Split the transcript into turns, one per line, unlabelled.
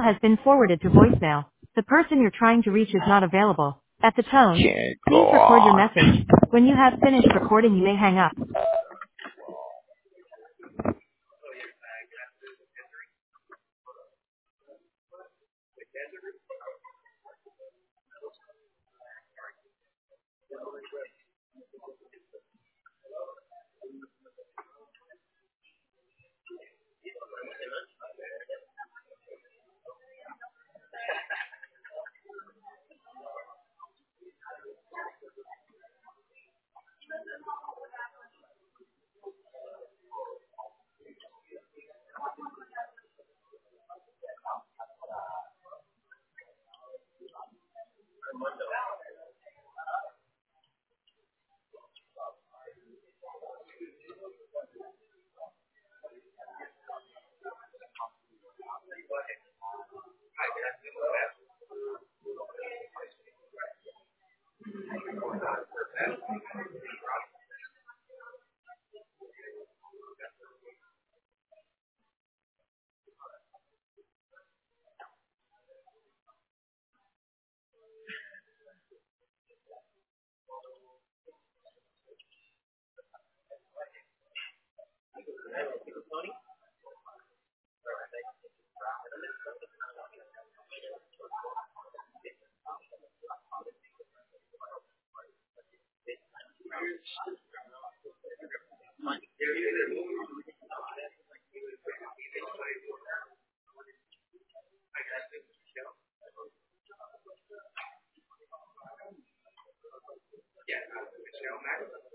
has been forwarded to voicemail. The person you're trying to reach is not available. At the tone, please record your message. When you have finished recording, you may hang up.
Yeah,